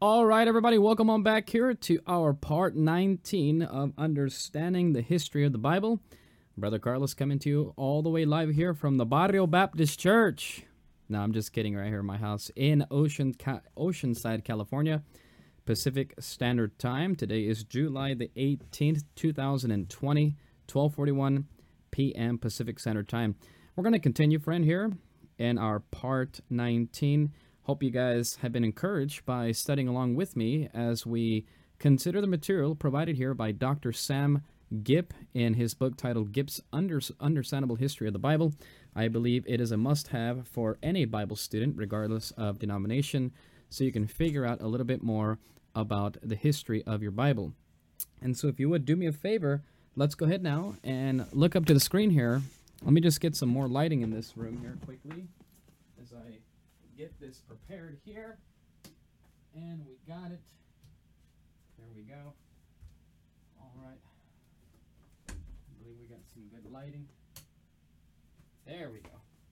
All right, everybody, welcome on back here to our part 19 of Understanding the History of the Bible. Brother Carlos coming to you all the way live here from the Barrio Baptist Church. No, I'm just kidding, right here in my house in Oceanside, California, Pacific Standard Time. Today is July the 18th, 2020, 12:41 p.m. Pacific Standard Time. We're going to continue, friend, here in our part 19. Hope you guys have been encouraged by studying along with me as we consider the material provided here by Dr. Sam Gipp in his book titled Gipp's Understandable History of the Bible. I believe it is a must-have for any Bible student, regardless of denomination, so you can figure out a little bit more about the history of your Bible. And so if you would do me a favor, let's go ahead now and look up to the screen here. Let me just get some more lighting in this room here quickly as I get this prepared here, and we got it. There we go. All right. I believe we got some good lighting. There we go.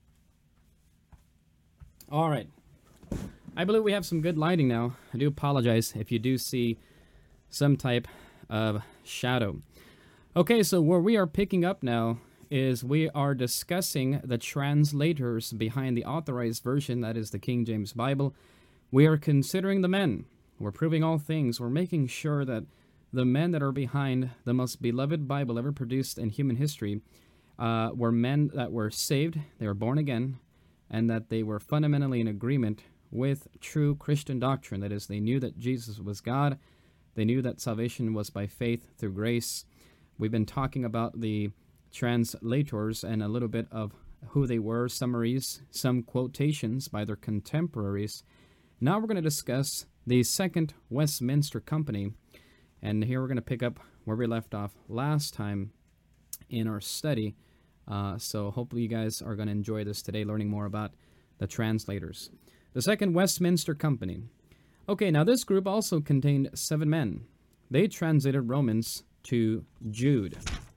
All right. I believe we have some good lighting now. I do apologize if you do see some type of shadow. Okay, so where we are picking up now is we are discussing the translators behind the authorized version, that is the King James Bible. We are considering the men. We're proving all things. We're making sure that the men that are behind the most beloved Bible ever produced in human history were men that were saved, they were born again, and that they were fundamentally in agreement with true Christian doctrine. That is, they knew that Jesus was God. They knew that salvation was by faith through grace. We've been talking about the translators and a little bit of who they were, summaries, some quotations by their contemporaries. Now we're going to discuss the Second Westminster Company, and here we're going to pick up where we left off last time in our study. So hopefully you guys are going to enjoy this today, learning more about the translators. The Second Westminster Company. Okay, now this group also contained 7 men. They translated Romans to Jude.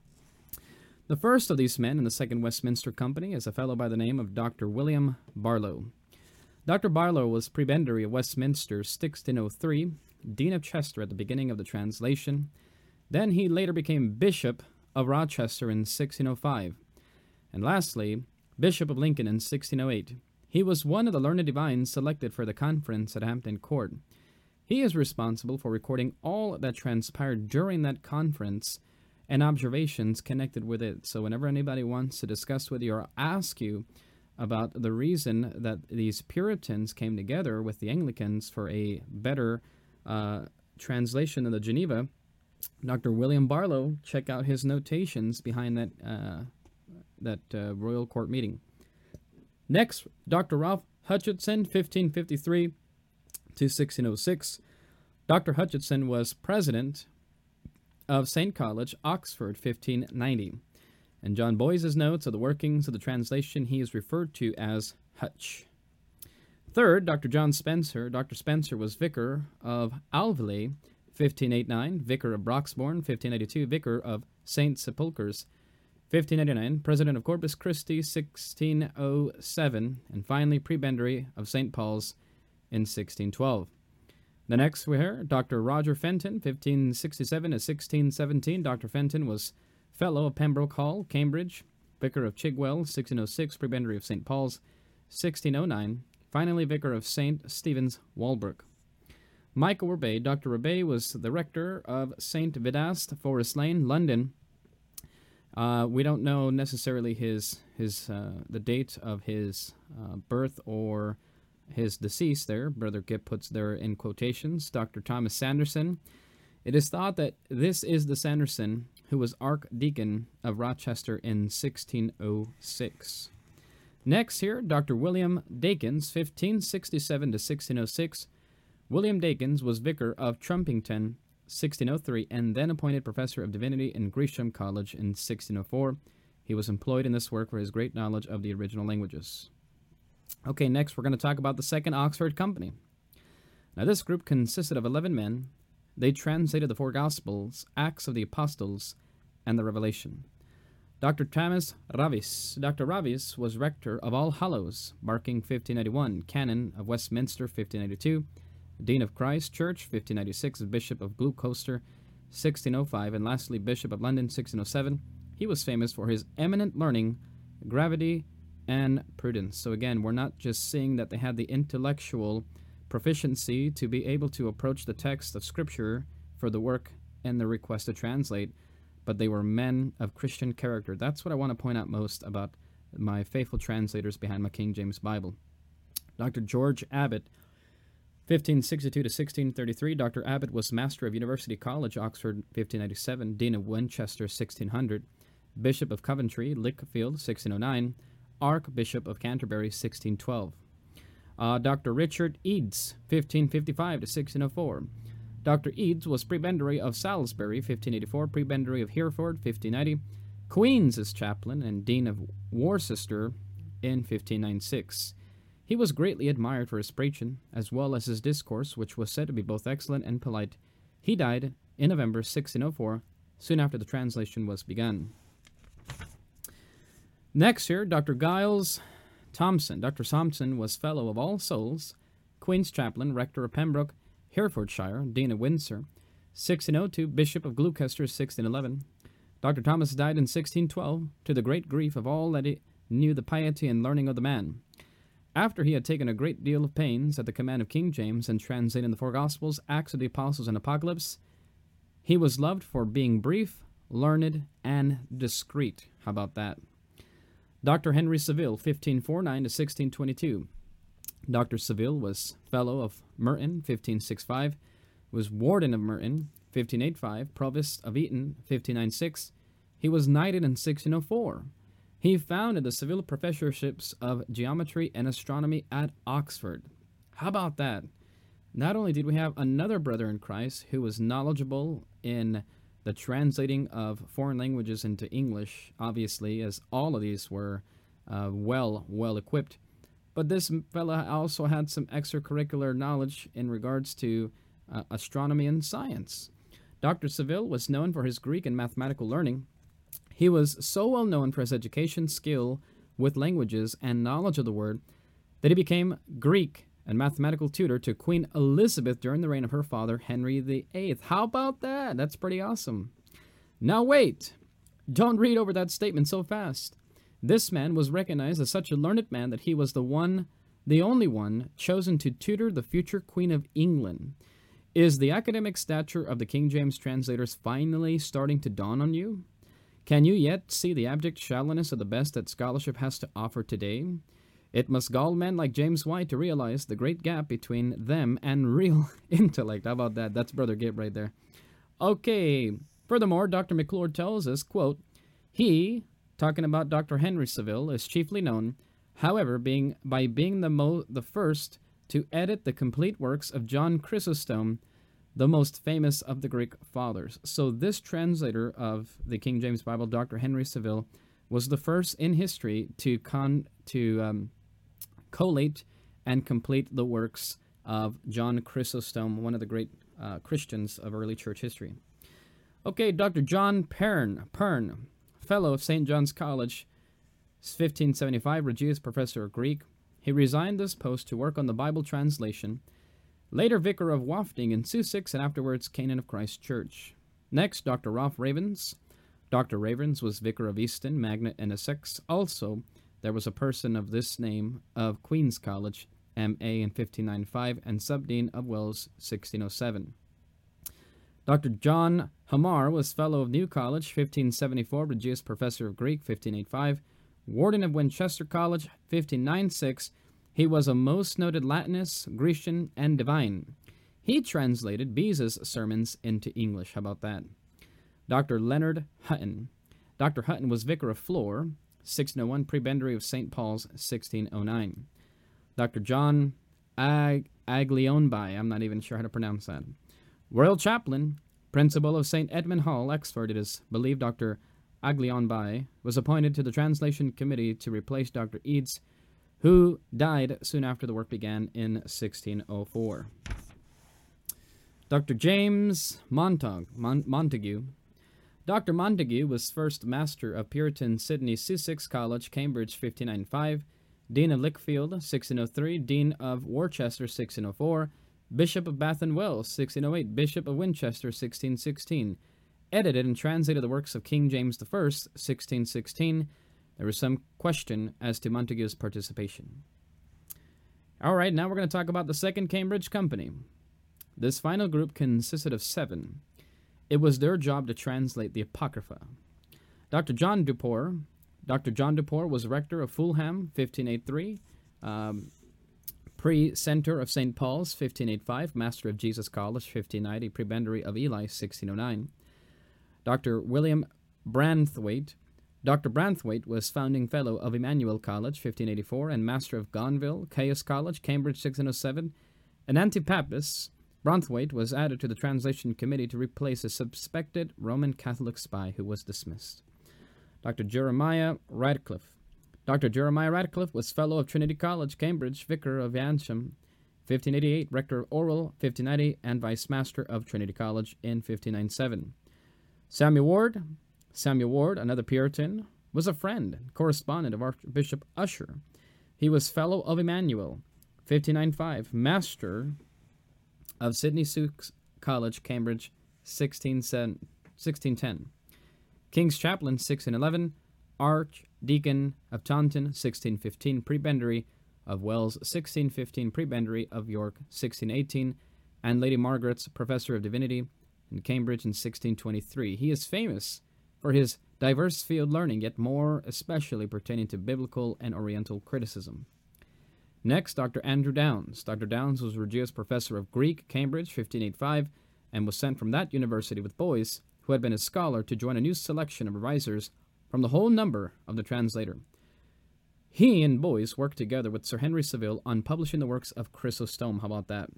The first of these men in the Second Westminster Company is a fellow by the name of Dr. William Barlow. Dr. Barlow was prebendary of Westminster 1603, Dean of Chester at the beginning of the translation. Then he later became Bishop of Rochester in 1605. And lastly, Bishop of Lincoln in 1608. He was one of the learned divines selected for the conference at Hampton Court. He is responsible for recording all that transpired during that conference and observations connected with it. So whenever anybody wants to discuss with you or ask you about the reason that these Puritans came together with the Anglicans for a better translation of the Geneva, Dr. William Barlow, check out his notations behind that royal court meeting. Next, Dr. Ralph Hutchinson, 1553 to 1606. Dr. Hutchinson was president of St. College, Oxford, 1590. In John Boyce's notes of the workings of the translation, he is referred to as Hutch. Third, Dr. John Spencer. Dr. Spencer was vicar of Alveley, 1589, vicar of Broxbourne, 1582, vicar of St. Sepulchre's, 1589, president of Corpus Christi, 1607, and finally prebendary of St. Paul's in 1612. The next we hear, Dr. Roger Fenton, 1567 to 1617. Dr. Fenton was Fellow of Pembroke Hall, Cambridge, Vicar of Chigwell, 1606, Prebendary of St. Paul's, 1609, finally Vicar of St. Stephen's, Walbrook. Michael Rebay. Dr. Rebay was the rector of St. Vedast, Forest Lane, London. We don't know necessarily the date of his birth or his decease there. Brother Gipp puts there in quotations. Dr. Thomas Sanderson. It is thought that this is the Sanderson who was Archdeacon of Rochester in 1606. Next here, Dr. William Dakins, 1567 to 1606. William Dakins was vicar of Trumpington, 1603, and then appointed professor of divinity in Gresham College in 1604. He was employed in this work for his great knowledge of the original languages. Okay, next we're going to talk about the Second Oxford Company. Now this group consisted of 11 men. They translated the 4 Gospels, Acts of the Apostles, and the Revelation. Dr. Thomas Ravis. Dr. Ravis was rector of All Hallows, Barking 1591, canon of Westminster 1592, Dean of Christ Church, 1596, Bishop of Gloucester, 1605, and lastly, Bishop of London, 1607. He was famous for his eminent learning, gravity, and prudence. So again, we're not just seeing that they had the intellectual proficiency to be able to approach the text of Scripture for the work and the request to translate, but they were men of Christian character. That's what I want to point out most about my faithful translators behind my King James Bible. Dr. George Abbott, 1562 to 1633. Dr. Abbott was Master of University College, Oxford, 1597, Dean of Winchester, 1600, Bishop of Coventry, Lichfield, 1609, Archbishop of Canterbury, 1612. Dr. Richard Eads, 1555 to 1604. Dr. Eads was Prebendary of Salisbury, 1584, Prebendary of Hereford, 1590, Queen's chaplain and Dean of Worcester in 1596. He was greatly admired for his preaching, as well as his discourse, which was said to be both excellent and polite. He died in November 1604, soon after the translation was begun. Next here, Dr. Giles Thompson. Dr. Thompson was Fellow of All Souls, Queen's Chaplain, Rector of Pembroke, Herefordshire, Dean of Windsor, 1602, Bishop of Gloucester, 1611. Dr. Thomas died in 1612, to the great grief of all that knew the piety and learning of the man. After he had taken a great deal of pains at the command of King James and translating the four Gospels, Acts of the Apostles, and Apocalypse, he was loved for being brief, learned, and discreet. How about that? Dr. Henry Saville, 1549 to 1622. Dr. Saville was Fellow of Merton, 1565, was Warden of Merton, 1585, Provost of Eton, 1596. He was knighted in 1604. He founded the Saville Professorships of Geometry and Astronomy at Oxford. How about that? Not only did we have another brother in Christ who was knowledgeable in the translating of foreign languages into English, obviously, as all of these were well equipped, but this fella also had some extracurricular knowledge in regards to astronomy and science. Dr. Saville was known for his Greek and mathematical learning. He was so well known for his education, skill with languages, and knowledge of the word that he became Greek and mathematical tutor to Queen Elizabeth during the reign of her father, Henry VIII. How about that? That's pretty awesome. Now wait, don't read over that statement so fast. This man was recognized as such a learned man that he was the only one chosen to tutor the future Queen of England. Is the academic stature of the King James translators finally starting to dawn on you? Can you yet see the abject shallowness of the best that scholarship has to offer today? It must gall men like James White to realize the great gap between them and real intellect. How about that? That's Brother Gabe right there. Okay. Furthermore, Dr. McClure tells us, quote, he, talking about Dr. Henry Saville, is chiefly known, however, by being the first to edit the complete works of John Chrysostom, the most famous of the Greek fathers. So this translator of the King James Bible, Dr. Henry Saville, was the first in history to collate and complete the works of John Chrysostom, one of the great Christians of early church history. Okay, Dr. John Pern, Fellow of St. John's College, 1575, Regius Professor of Greek. He resigned this post to work on the Bible translation, later Vicar of Wafting in Sussex, and afterwards Canaan of Christ Church. Next, Dr. Ralph Ravens. Dr. Ravens was Vicar of Easton, Magnet, and Essex. Also, there was a person of this name of Queen's College, M.A. in 1595, and Subdean of Wells, 1607. Dr. John Hamar was Fellow of New College, 1574, Regius Professor of Greek, 1585, Warden of Winchester College, 1596. He was a most noted Latinist, Grecian, and divine. He translated Beza's sermons into English. How about that? Dr. Leonard Hutton. Dr. Hutton was Vicar of Flor, 1601, Prebendary of St. Paul's, 1609. Dr. John Aglionby, I'm not even sure how to pronounce that. Royal Chaplain, Principal of St. Edmund Hall, Oxford, it is believed Dr. Aglionby was appointed to the translation committee to replace Dr. Eads, who died soon after the work began in 1604. Dr. James Montague. Dr. Montague was first Master of Puritan Sidney Sussex College, Cambridge, 1595, Dean of Lichfield, 1603, Dean of Worcester, 1604, Bishop of Bath and Wells, 1608. Bishop of Winchester, 1616. Edited and translated the works of King James I, 1616. There was some question as to Montague's participation. All right, now we're going to talk about the Second Cambridge Company. This final group consisted of 7. It was their job to translate the Apocrypha. Dr. John Duport was rector of Fulham, 1583, pre-center of St. Paul's, 1585, master of Jesus College, 1590, prebendary of Ely, 1609. Dr. William Branthwaite. Dr. Branthwaite was founding fellow of Emmanuel College, 1584, and master of Gonville, Caius College, Cambridge, 1607. An anti-papist, Branthwaite was added to the translation committee to replace a suspected Roman Catholic spy who was dismissed. Dr. Jeremiah Radcliffe. Dr. Jeremiah Radcliffe was fellow of Trinity College, Cambridge, vicar of Eynsham, 1588, rector of Orwell, 1590, and vice master of Trinity College in 1597. Samuel Ward, another Puritan, was a friend and correspondent of Archbishop Usher. He was fellow of Emmanuel, 1595, master of Sidney Sukes College, Cambridge, 1610. King's Chaplain, 1611. Archdeacon of Taunton, 1615. Prebendary of Wells, 1615. Prebendary of York, 1618. And Lady Margaret's Professor of Divinity in Cambridge in 1623. He is famous for his diverse field learning, yet more especially pertaining to biblical and Oriental criticism. Next, Dr. Andrew Downes. Dr. Downes was Regius Professor of Greek, Cambridge, 1585, and was sent from that university with Boyce, who had been a scholar, to join a new selection of revisers from the whole number of the translator. He and Boyce worked together with Sir Henry Saville on publishing the works of Chrysostom. How about that?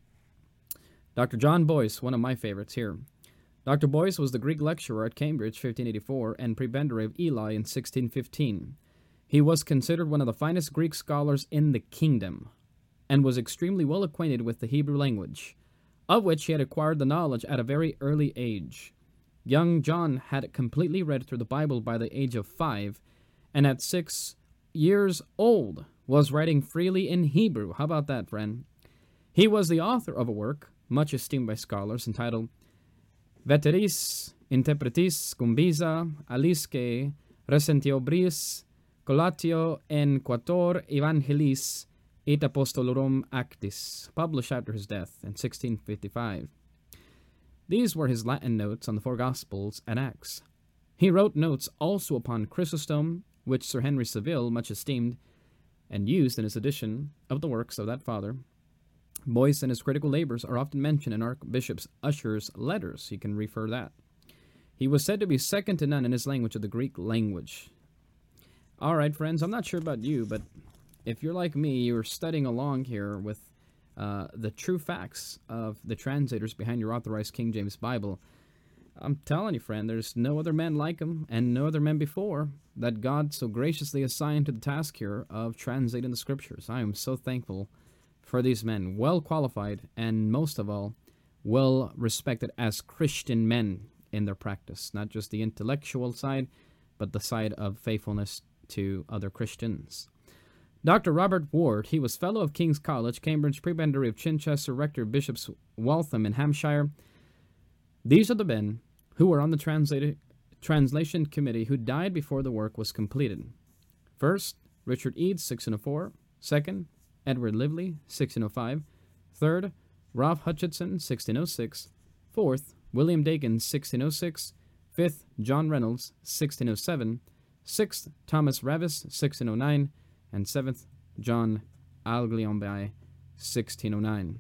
Dr. John Boyce, one of my favorites here. Dr. Boyce was the Greek lecturer at Cambridge, 1584, and prebendary of Ely in 1615. He was considered one of the finest Greek scholars in the kingdom, and was extremely well acquainted with the Hebrew language, of which he had acquired the knowledge at a very early age. Young John had completely read through the Bible by the age of 5, and at 6 years old was writing freely in Hebrew. How about that, friend? He was the author of a work, much esteemed by scholars, entitled Veteris Interpretis Cumbisa Alisque Recentiobris Collatio en Quator Evangelis et Apostolorum Actis, published after his death in 1655. These were his Latin notes on the 4 Gospels and Acts. He wrote notes also upon Chrysostom, which Sir Henry Saville much esteemed, and used in his edition of the works of that father. Boyce and his critical labors are often mentioned in Archbishop Usher's letters. You can refer that. He was said to be second to none in his language of the Greek language. All right, friends, I'm not sure about you, but if you're like me, you're studying along here with the true facts of the translators behind your authorized King James Bible. I'm telling you, friend, there's no other men like him and no other men before that God so graciously assigned to the task here of translating the Scriptures. I am so thankful for these men, well qualified and most of all, well respected as Christian men in their practice, not just the intellectual side, but the side of faithfulness to other Christians. Dr. Robert Ward, he was Fellow of King's College, Cambridge, prebendary of Chichester, rector of Bishops Waltham in Hampshire. These are the men who were on the translation committee who died before the work was completed. First, Richard Eads, 1604. Second, Edward Lively, 1605. Third, Ralph Hutchinson, 1606. Fourth, William Dakin, 1606. Fifth, John Reynolds, 1607. Sixth, Thomas Ravis, 1609. And seventh, John Agliombi, 1609.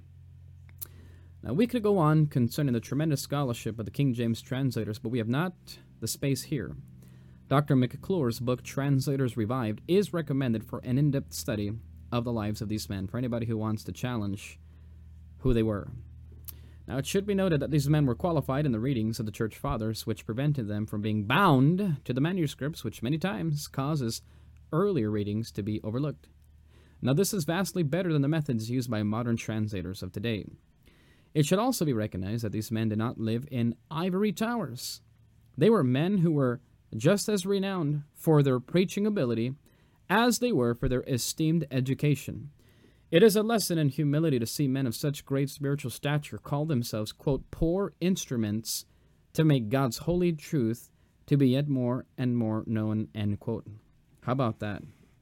Now, we could go on concerning the tremendous scholarship of the King James translators, but we have not the space here. Dr. McClure's book, Translators Revived, is recommended for an in-depth study of the lives of these men, for anybody who wants to challenge who they were. Now, it should be noted that these men were qualified in the readings of the Church Fathers, which prevented them from being bound to the manuscripts, which many times causes earlier readings to be overlooked. Now, this is vastly better than the methods used by modern translators of today. It should also be recognized that these men did not live in ivory towers. They were men who were just as renowned for their preaching ability as they were for their esteemed education. It is a lesson in humility to see men of such great spiritual stature call themselves, quote, poor instruments to make God's holy truth to be yet more and more known, end quote. How about that?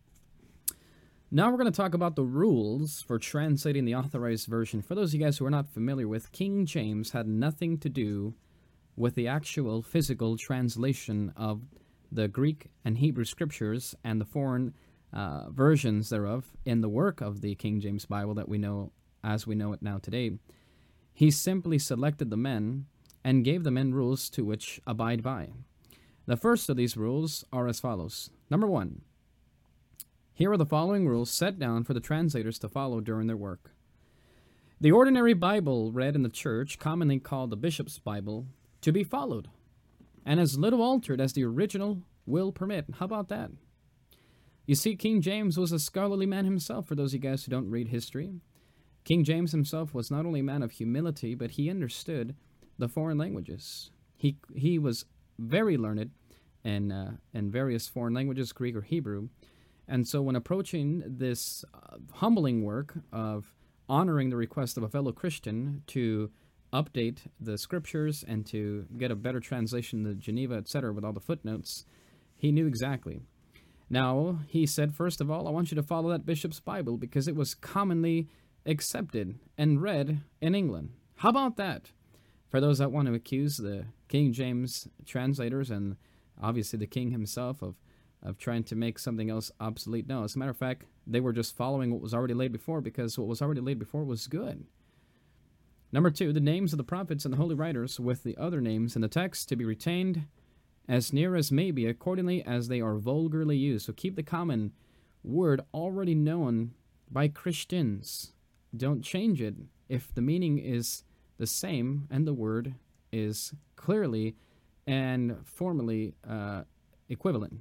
Now we're going to talk about the rules for translating the Authorized Version. For those of you guys who are not familiar with, King James had nothing to do with the actual physical translation of the Greek and Hebrew scriptures and the foreign versions thereof in the work of the King James Bible that we know as we know it now today. He simply selected the men and gave the men rules to which abide by. The first of these rules are as follows. Number 1. Here are the following rules set down for the translators to follow during their work. The ordinary Bible read in the church, commonly called the Bishop's Bible, to be followed, and as little altered as the original will permit. How about that? You see, King James was a scholarly man himself, for those of you guys who don't read history. King James himself was not only a man of humility, but he understood the foreign languages. He was very learned in various foreign languages, Greek or Hebrew. And so when approaching this humbling work of honoring the request of a fellow Christian to update the scriptures and to get a better translation of Geneva, etc., with all the footnotes, he knew exactly. Now, he said, first of all, I want you to follow that Bishop's Bible because it was commonly accepted and read in England. How about that? For those that want to accuse the King James translators and obviously the king himself of trying to make something else obsolete. No, as a matter of fact, they were just following what was already laid before because what was already laid before was good. Number 2, the names of the prophets and the holy writers with the other names in the text to be retained as near as may be accordingly as they are vulgarly used. So keep the common word already known by Christians. Don't change it if the meaning is the same and the word is clearly and formally equivalent.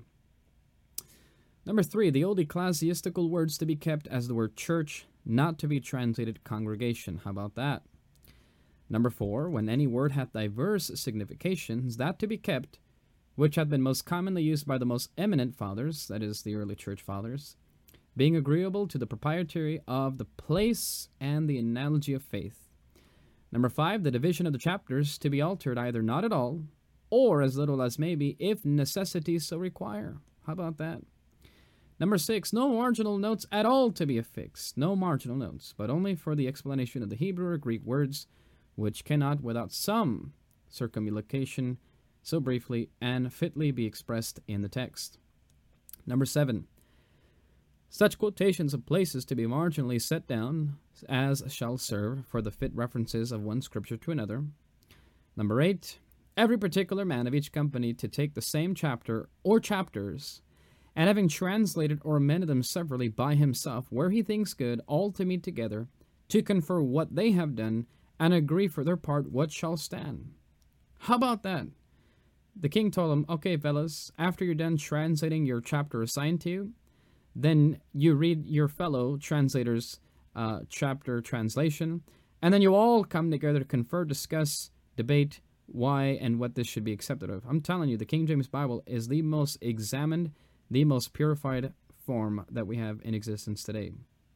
Number 3, the old ecclesiastical words to be kept as the word church, not to be translated congregation. How about that? Number 4, when any word hath diverse significations, that to be kept, which hath been most commonly used by the most eminent fathers, that is, the early church fathers, being agreeable to the propriety of the place and the analogy of faith. Number 5, the division of the chapters to be altered either not at all, or as little as may be, if necessity so require. How about that? Number 6, no marginal notes at all to be affixed. No marginal notes, but only for the explanation of the Hebrew or Greek words, which cannot, without some circumlocution, so briefly and fitly be expressed in the text. Number 7, such quotations of places to be marginally set down as shall serve for the fit references of one scripture to another. Number 8, every particular man of each company to take the same chapter or chapters, and having translated or amended them severally by himself, where he thinks good, all to meet together, to confer what they have done, and agree for their part what shall stand. How about that? The king told them, okay, fellas, after you're done translating your chapter assigned to you, then you read your fellow translator's chapter translation, and then you all come together to confer, discuss, debate why and what this should be accepted of. I'm telling you, the King James Bible is the most examined, the most purified form that we have in existence today.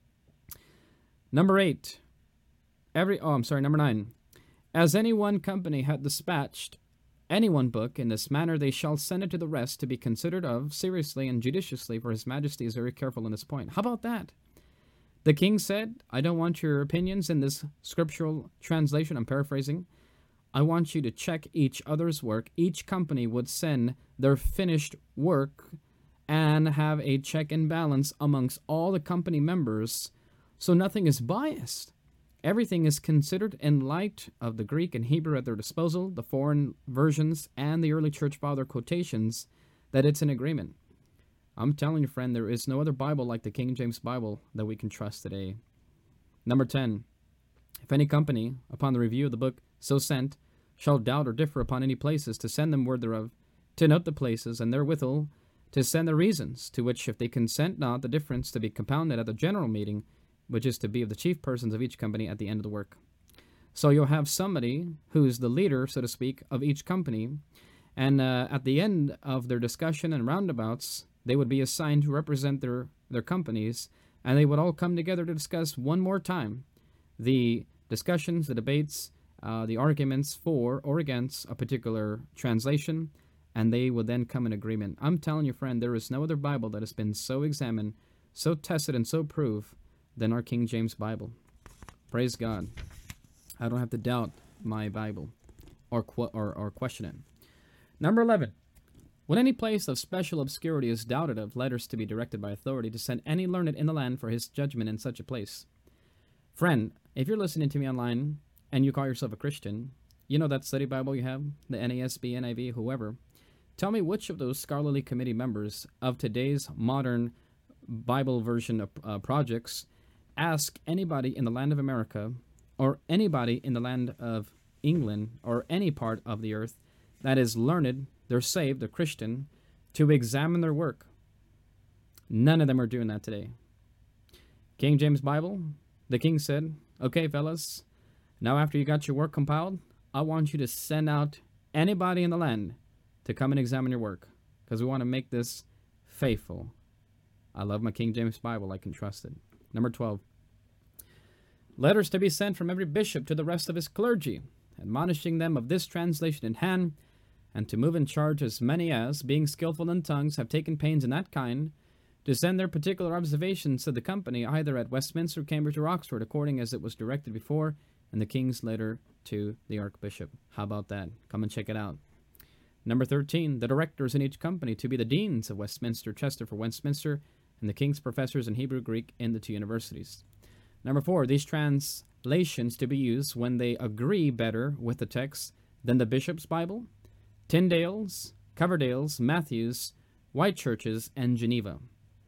Number 9. As any one company hath dispatched any one book in this manner, they shall send it to the rest to be considered of seriously and judiciously, for his majesty is very careful in this point. How about that? The king said, I don't want your opinions in this scriptural translation. I'm paraphrasing. I want you to check each other's work. Each company would send their finished work and have a check and balance amongst all the company members, so nothing is biased. Everything is considered in light of the Greek and Hebrew at their disposal, the foreign versions, and the early church father quotations, that it's an agreement. I'm telling you, friend, there is no other Bible like the King James Bible that we can trust today. Number 10, if any company, upon the review of the book so sent, shall doubt or differ upon any places, to send them word thereof, to note the places, and therewithal to send the reasons, to which if they consent not, the difference to be compounded at the general meeting, which is to be of the chief persons of each company at the end of the work. So you'll have somebody who's the leader, so to speak, of each company, and at the end of their discussion and roundabouts, they would be assigned to represent their companies and they would all come together to discuss one more time the discussions, the debates, the arguments for or against a particular translation, and they would then come in agreement. I'm telling you, friend, there is no other Bible that has been so examined, so tested, and so proved than our King James Bible. Praise God. I don't have to doubt my Bible or question it. Number 11. When any place of special obscurity is doubted of, letters to be directed by authority to send any learned in the land for his judgment in such a place. Friend, if you're listening to me online and you call yourself a Christian, you know that study Bible you have, the NASB, NIV, whoever. Tell me which of those scholarly committee members of today's modern Bible version of projects ask anybody in the land of America or anybody in the land of England or any part of the earth that is learned, they're saved, they're Christian, to examine their work. None of them are doing that today. King James Bible, the king said, okay, fellas, now after you got your work compiled, I want you to send out anybody in the land to come and examine your work, because we want to make this faithful. I love my King James Bible. I can trust it. Number 12. Letters to be sent from every bishop to the rest of his clergy, admonishing them of this translation in hand, and to move in charge as many as, being skillful in tongues, have taken pains in that kind, to send their particular observations to the company, either at Westminster, Cambridge, or Oxford, according as it was directed before in the king's letter to the archbishop. How about that? Come and check it out. Number 13, the directors in each company to be the deans of Westminster, Chester for Westminster, and the king's professors in Hebrew, Greek in the two universities. Number 4, these translations to be used when they agree better with the text than the bishop's Bible, Tyndale's, Coverdale's, Matthew's, White Church's, and Geneva.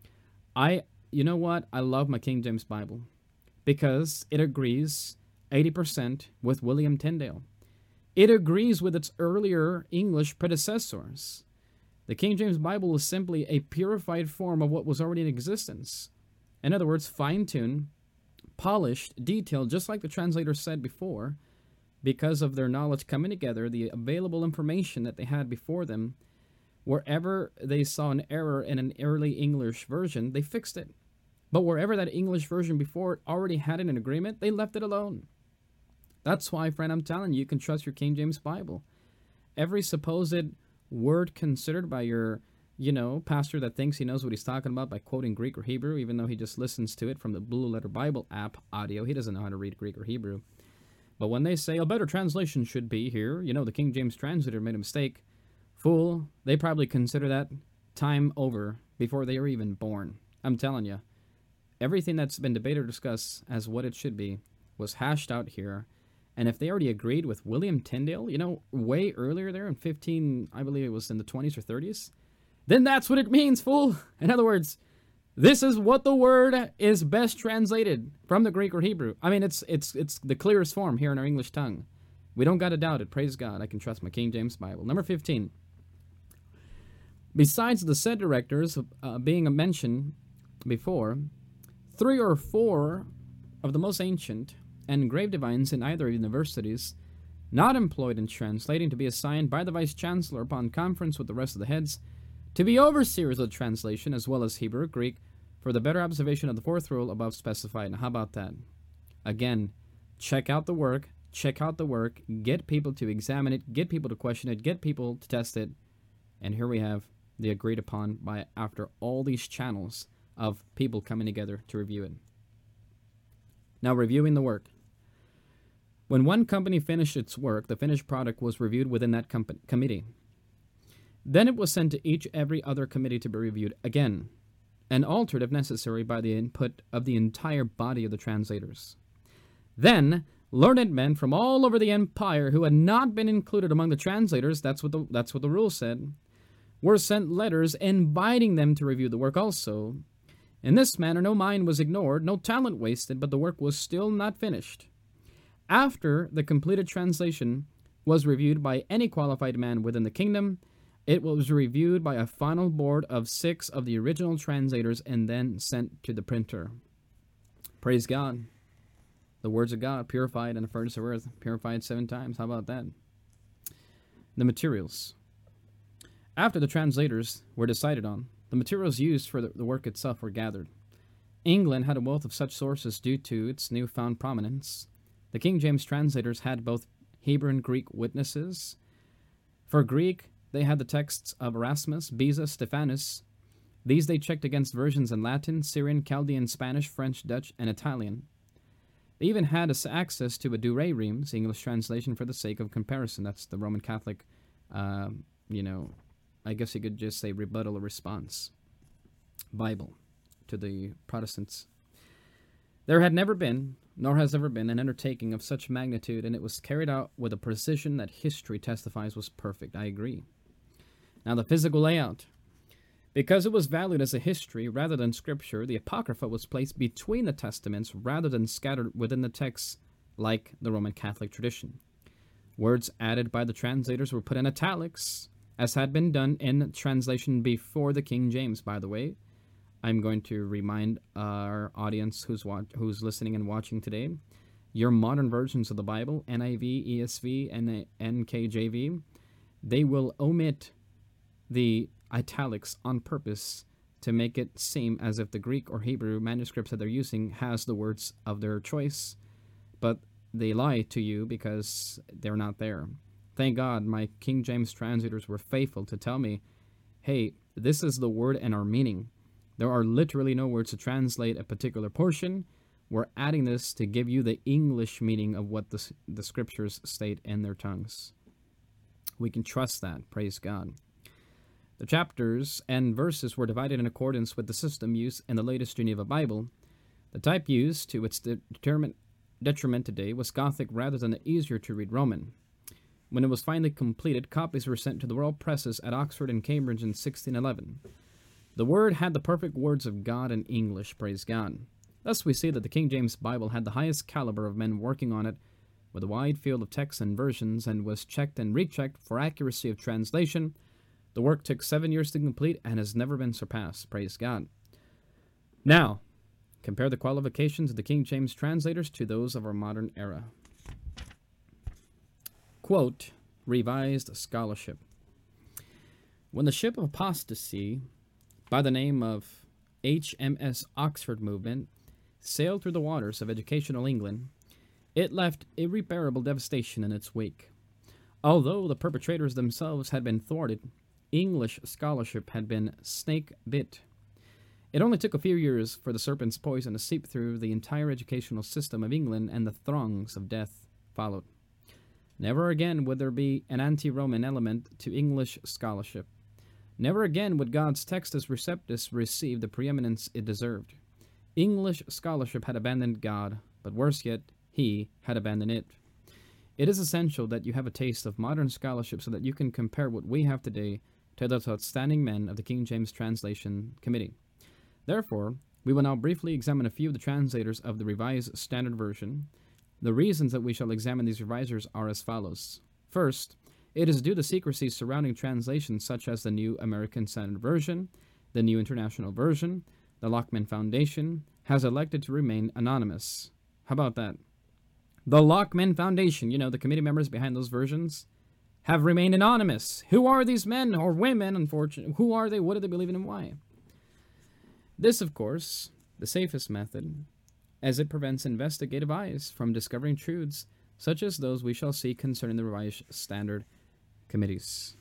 You know what? I love my King James Bible because it agrees 80% with William Tyndale. It agrees with its earlier English predecessors. The King James Bible is simply a purified form of what was already in existence. In other words, fine-tuned, polished, detailed, just like the translators said before, because of their knowledge coming together, the available information that they had before them, wherever they saw an error in an early English version, they fixed it. But wherever that English version before already had it in agreement, they left it alone. That's why, friend, I'm telling you, you can trust your King James Bible. Every supposed word considered by your, pastor that thinks he knows what he's talking about by quoting Greek or Hebrew, even though he just listens to it from the Blue Letter Bible app audio. He doesn't know how to read Greek or Hebrew. But when they say a better translation should be here, the King James translator made a mistake. Fool, they probably consider that time over before they were even born. I'm telling you, everything that's been debated or discussed as what it should be was hashed out here. And if they already agreed with William Tyndale, way earlier there in I believe it was in the 20s or 30s, then that's what it means, fool. In other words, this is what the word is best translated from the Greek or Hebrew. I mean, it's the clearest form here in our English tongue. We don't got to doubt it. Praise God. I can trust my King James Bible. Number 15. Besides the said directors being mentioned before, 3 or 4 of the most ancient and grave divines in either universities, not employed in translating, to be assigned by the Vice-Chancellor upon conference with the rest of the heads, to be overseers of the translation, as well as Hebrew, Greek, for the better observation of the 4th rule above specified. Now, how about that? Again, check out the work, get people to examine it, get people to question it, get people to test it, and here we have the agreed upon by after all these channels of people coming together to review it. Now, reviewing the work. When one company finished its work, the finished product was reviewed within that committee. Then it was sent to every other committee to be reviewed again, and altered if necessary by the input of the entire body of the translators. Then, learned men from all over the empire who had not been included among the translators, that's what the rule said, were sent letters inviting them to review the work also. In this manner, no mind was ignored, no talent wasted, but the work was still not finished. After the completed translation was reviewed by any qualified man within the kingdom, it was reviewed by a final board of 6 of the original translators and then sent to the printer. Praise God. The words of God, purified in a furnace of earth, purified 7 times. How about that? The materials. After the translators were decided on, the materials used for the work itself were gathered. England had a wealth of such sources due to its newfound prominence. The King James translators had both Hebrew and Greek witnesses. For Greek, they had the texts of Erasmus, Beza, Stephanus. These they checked against versions in Latin, Syrian, Chaldean, Spanish, French, Dutch, and Italian. They even had access to a Douay Rheims, English translation, for the sake of comparison. That's the Roman Catholic, I guess you could just say rebuttal or response Bible to the Protestants. There had never been, nor has ever been, an undertaking of such magnitude, and it was carried out with a precision that history testifies was perfect. I agree. Now, the physical layout. Because it was valued as a history rather than scripture, the Apocrypha was placed between the Testaments rather than scattered within the texts like the Roman Catholic tradition. Words added by the translators were put in italics, as had been done in translation before the King James, by the way. I'm going to remind our audience who's listening and watching today, your modern versions of the Bible, NIV, ESV, and NKJV, they will omit the italics on purpose to make it seem as if the Greek or Hebrew manuscripts that they're using has the words of their choice, but they lie to you because they're not there. Thank God my King James translators were faithful to tell me, hey, this is the word and our meaning. There are literally no words to translate a particular portion. We're adding this to give you the English meaning of what the scriptures state in their tongues. We can trust that, praise God. The chapters and verses were divided in accordance with the system used in the latest Geneva Bible. The type used, to its detriment today, was Gothic rather than the easier-to-read Roman. When it was finally completed, copies were sent to the royal presses at Oxford and Cambridge in 1611. The Word had the perfect words of God in English, praise God. Thus we see that the King James Bible had the highest caliber of men working on it, with a wide field of texts and versions, and was checked and rechecked for accuracy of translation. The work took 7 years to complete and has never been surpassed, praise God. Now, compare the qualifications of the King James translators to those of our modern era. Quote, Revised Scholarship. When the ship of apostasy, by the name of HMS Oxford Movement, sailed through the waters of educational England, it left irreparable devastation in its wake. Although the perpetrators themselves had been thwarted, English scholarship had been snake-bit. It only took a few years for the serpent's poison to seep through the entire educational system of England, and the throngs of death followed. Never again would there be an anti-Roman element to English scholarship. Never again would God's Textus Receptus receive the preeminence it deserved. English scholarship had abandoned God, but worse yet, he had abandoned it. It is essential that you have a taste of modern scholarship so that you can compare what we have today to those outstanding men of the King James Translation Committee. Therefore, we will now briefly examine a few of the translators of the Revised Standard Version. The reasons that we shall examine these revisers are as follows. First, it is due to secrecy surrounding translations such as the New American Standard Version, the New International Version. The Lockman Foundation has elected to remain anonymous. How about that? The Lockman Foundation, the committee members behind those versions, have remained anonymous. Who are these men or women, unfortunately? Who are they? What do they believe in and why? This, of course, the safest method, as it prevents investigative eyes from discovering truths such as those we shall see concerning the Revised Standard Committees.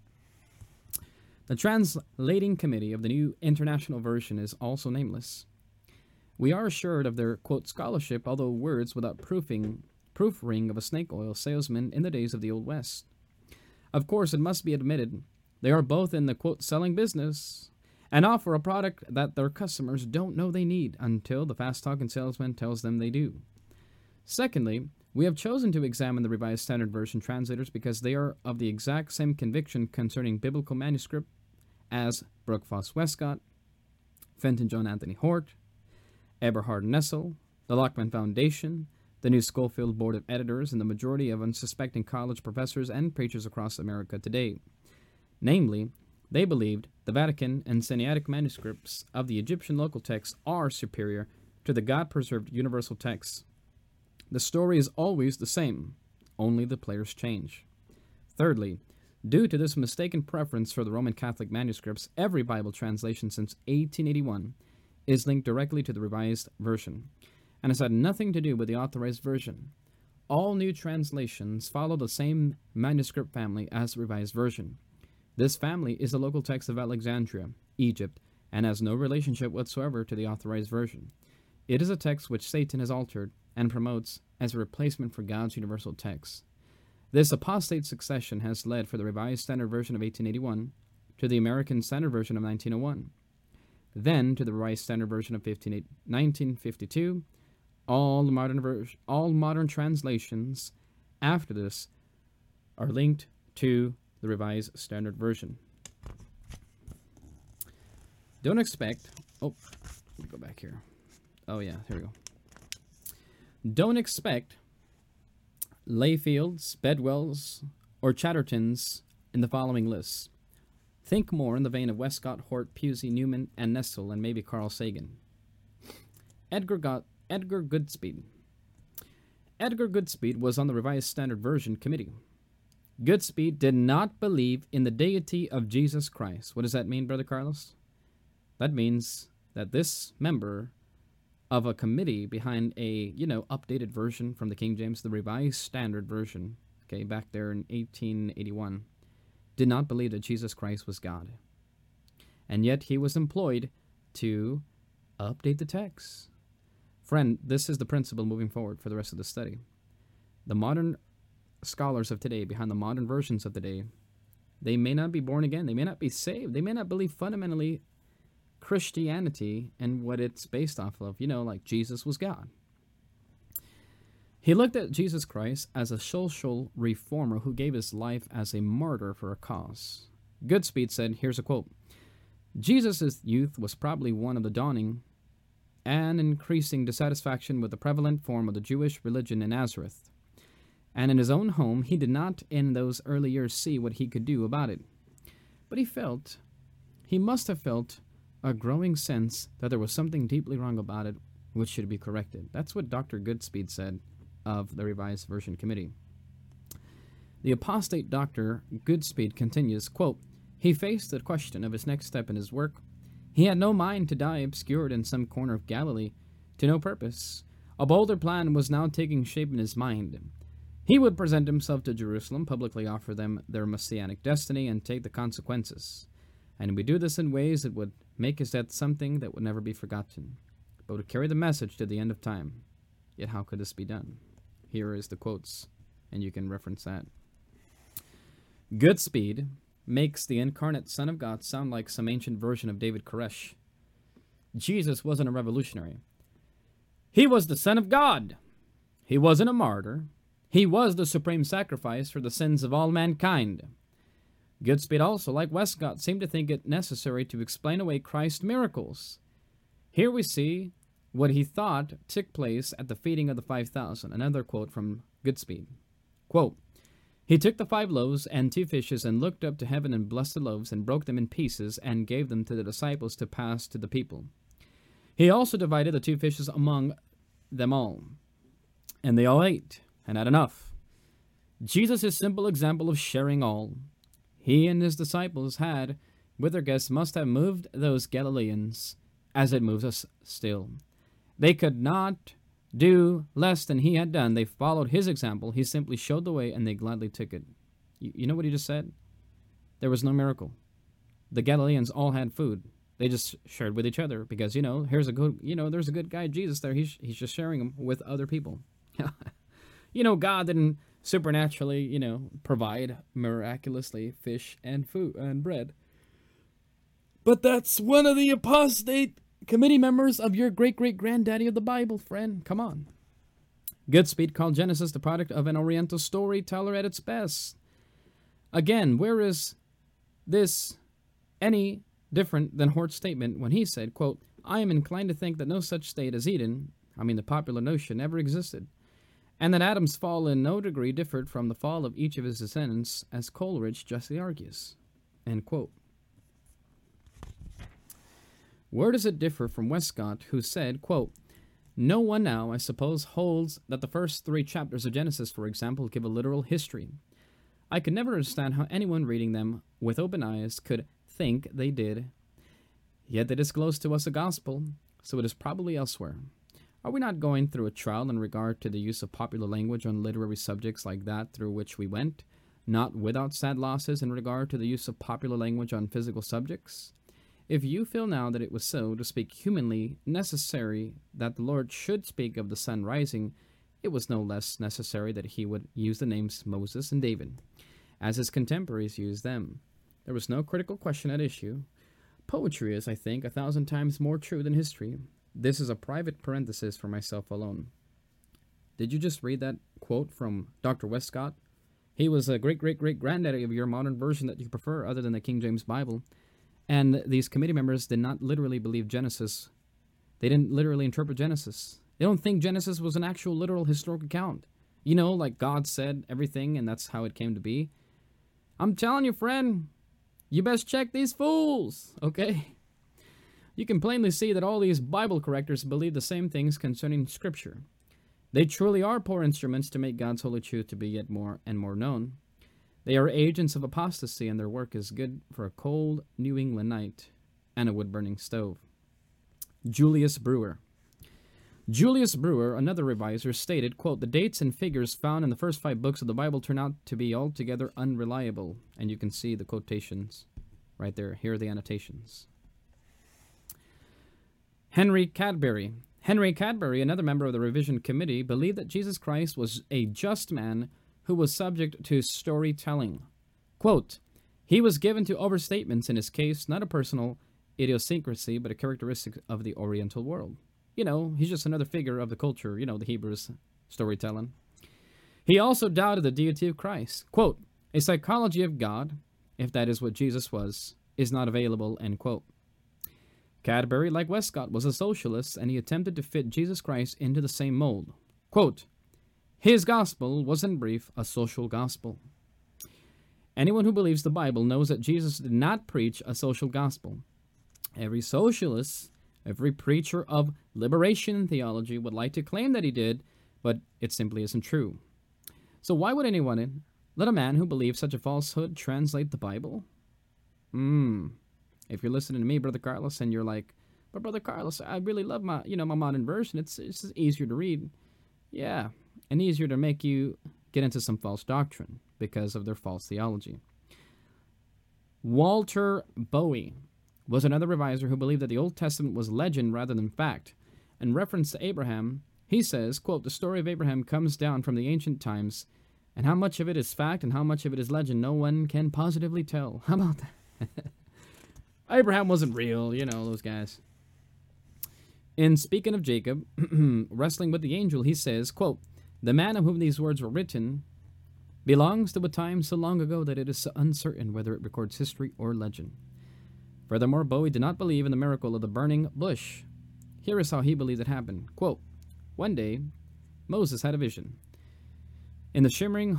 The Translating Committee of the New International Version is also nameless. We are assured of their, quote, scholarship, although words without proofing of a snake oil salesman in the days of the Old West. Of course, it must be admitted, they are both in the, quote, selling business and offer a product that their customers don't know they need until the fast-talking salesman tells them they do. Secondly, we have chosen to examine the Revised Standard Version translators because they are of the exact same conviction concerning biblical manuscript as Brooke Foss Westcott, Fenton John Anthony Hort, Eberhard Nessel, the Lockman Foundation, the New Schofield Board of Editors, and the majority of unsuspecting college professors and preachers across America today. Namely, they believed the Vatican and Sinaitic manuscripts of the Egyptian local texts are superior to the God-preserved universal texts. The story is always the same, only the players change. Thirdly, due to this mistaken preference for the Roman Catholic manuscripts, every Bible translation since 1881 is linked directly to the Revised Version, and has had nothing to do with the Authorized Version. All new translations follow the same manuscript family as the Revised Version. This family is the local text of Alexandria, Egypt, and has no relationship whatsoever to the Authorized Version. It is a text which Satan has altered and promotes as a replacement for God's universal text. This apostate succession has led for the Revised Standard Version of 1881 to the American Standard Version of 1901, then to the Revised Standard Version of 1952. All modern translations after this are linked to the Revised Standard Version. Don't expect... Oh, let me go back here. Oh, yeah, here we go. Don't expect Layfields, Bedwells, or Chattertons in the following lists. Think more in the vein of Westcott, Hort, Pusey, Newman, and Nestle, and maybe Carl Sagan. Edgar Goodspeed. Edgar Goodspeed was on the Revised Standard Version Committee. Goodspeed did not believe in the deity of Jesus Christ. What does that mean, Brother Carlos? That means that this member of a committee behind a, updated version from the King James, the Revised Standard Version, okay, back there in 1881, did not believe that Jesus Christ was God. And yet he was employed to update the text. Friend, this is the principle moving forward for the rest of the study. The modern scholars of today, behind the modern versions of today, they may not be born again. They may not be saved. They may not believe fundamentally Christianity and what it's based off of, like Jesus was God. He looked at Jesus Christ as a social reformer who gave his life as a martyr for a cause. Goodspeed said, here's a quote, Jesus' youth was probably one of the dawning and increasing dissatisfaction with the prevalent form of the Jewish religion in Nazareth. And in his own home, he did not in those early years see what he could do about it. But he must have felt a growing sense that there was something deeply wrong about it which should be corrected. That's what Dr. Goodspeed said of the Revised Version Committee. The apostate Dr. Goodspeed continues, quote, he faced the question of his next step in his work. He had no mind to die obscured in some corner of Galilee to no purpose. A bolder plan was now taking shape in his mind. He would present himself to Jerusalem, publicly offer them their messianic destiny, and take the consequences. And he would do this in ways that would make his death something that would never be forgotten, but would carry the message to the end of time. Yet how could this be done? Here is the quotes, and you can reference that. Goodspeed makes the incarnate Son of God sound like some ancient version of David Koresh. Jesus wasn't a revolutionary. He was the Son of God. He wasn't a martyr. He was the supreme sacrifice for the sins of all mankind. Goodspeed also, like Westcott, seemed to think it necessary to explain away Christ's miracles. Here we see what he thought took place at the feeding of the 5,000. Another quote from Goodspeed. Quote, he took the 5 loaves and 2 fishes and looked up to heaven and blessed the loaves and broke them in pieces and gave them to the disciples to pass to the people. He also divided the 2 fishes among them all. And they all ate and had enough. Jesus is a simple example of sharing all. He and his disciples had, with their guests, must have moved those Galileans as it moves us still. They could not do less than he had done. They followed his example. He simply showed the way, and they gladly took it. You know what he just said? There was no miracle. The Galileans all had food. They just shared with each other because, here's a good, there's a good guy, Jesus, there. He's just sharing them with other people. God didn't supernaturally, provide miraculously fish and food and bread. But that's one of the apostate committee members of your great-great-granddaddy of the Bible, friend. Come on. Goodspeed called Genesis the product of an Oriental storyteller at its best. Again, where is this any different than Hort's statement when he said, quote, I am inclined to think that no such state as Eden, the popular notion, ever existed, and that Adam's fall in no degree differed from the fall of each of his descendants, as Coleridge justly argues. End quote. Where does it differ from Westcott, who said, quote, no one now, I suppose, holds that the first 3 chapters of Genesis, for example, give a literal history. I could never understand how anyone reading them with open eyes could think they did. Yet they disclose to us a gospel, so it is probably elsewhere. Are we not going through a trial in regard to the use of popular language on literary subjects like that through which we went, not without sad losses in regard to the use of popular language on physical subjects? If you feel now that it was so, to speak humanly, necessary that the Lord should speak of the sun rising, it was no less necessary that he would use the names Moses and David, as his contemporaries used them. There was no critical question at issue. Poetry is, I think, 1,000 times more true than history. This is a private parenthesis for myself alone. Did you just read that quote from Dr. Westcott? He was a great-great-great-granddaddy of your modern version that you prefer other than the King James Bible. And these committee members did not literally believe Genesis. They didn't literally interpret Genesis. They don't think Genesis was an actual literal historical account. You know, like God said everything and that's how it came to be. I'm telling you, friend, you best check these fools, okay? You can plainly see that all these Bible correctors believe the same things concerning Scripture. They truly are poor instruments to make God's holy truth to be yet more and more known. They are agents of apostasy, and their work is good for a cold New England night and a wood-burning stove. Julius Brewer. Julius Brewer, another reviser, stated, quote, "The dates and figures found in the first 5 books of the Bible turn out to be altogether unreliable." And you can see the quotations right there. Here are the annotations. Henry Cadbury. Henry Cadbury, another member of the revision committee, believed that Jesus Christ was a just man who was subject to storytelling. Quote, "He was given to overstatements in his case, not a personal idiosyncrasy, but a characteristic of the Oriental world." You know, he's just another figure of the culture, you know, the Hebrews storytelling. He also doubted the deity of Christ. Quote, "A psychology of God, if that is what Jesus was, is not available," end quote. Cadbury, like Westcott, was a socialist, and he attempted to fit Jesus Christ into the same mold. Quote, "His gospel was, in brief, a social gospel." Anyone who believes the Bible knows that Jesus did not preach a social gospel. Every socialist, every preacher of liberation theology would like to claim that he did, but it simply isn't true. So why would anyone let a man who believes such a falsehood translate the Bible? If you're listening to me, Brother Carlos, and you're like, "But Brother Carlos, I really love my modern version. It's just easier to read." Yeah, and easier to make you get into some false doctrine because of their false theology. Walter Bowie was another reviser who believed that the Old Testament was legend rather than fact. In reference to Abraham, he says, quote, "The story of Abraham comes down from the ancient times, and how much of it is fact and how much of it is legend, no one can positively tell." How about that? Abraham wasn't real, those guys. In speaking of Jacob, wrestling with the angel, he says, quote, "The man of whom these words were written belongs to a time so long ago that it is uncertain whether it records history or legend." Furthermore, Bowie did not believe in the miracle of the burning bush. Here is how he believed it happened. Quote, "One day, Moses had a vision. In the shimmering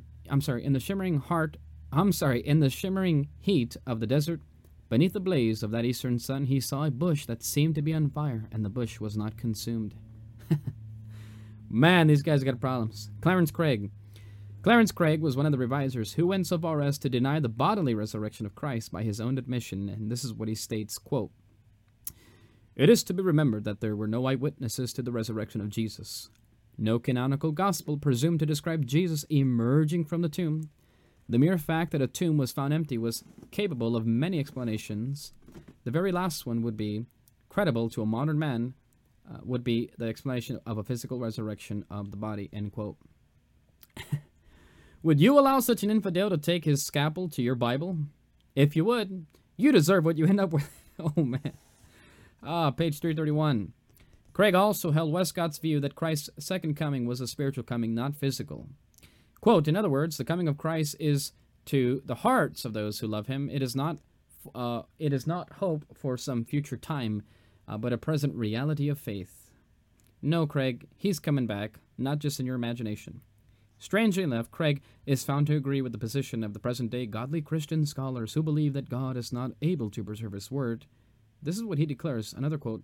heat of the desert, beneath the blaze of that eastern sun, he saw a bush that seemed to be on fire, and the bush was not consumed." Man, these guys got problems. Clarence Craig. Clarence Craig was one of the revisers who went so far as to deny the bodily resurrection of Christ by his own admission, and this is what he states, quote, "It is to be remembered that there were no eyewitnesses to the resurrection of Jesus. No canonical gospel presumed to describe Jesus emerging from the tomb. The mere fact that a tomb was found empty was capable of many explanations. The very last one would be credible to a modern man, would be the explanation of a physical resurrection of the body," end quote. Would you allow such an infidel to take his scalpel to your Bible? If you would, you deserve what you end up with. Oh, man. Page 331. Craig also held Westcott's view that Christ's second coming was a spiritual coming, not physical. Quote, "In other words, the coming of Christ is to the hearts of those who love him. It is not hope for some future time, but a present reality of faith." No, Craig, he's coming back, not just in your imagination. Strangely enough, Craig is found to agree with the position of the present-day godly Christian scholars who believe that God is not able to preserve his word. This is what he declares, another quote,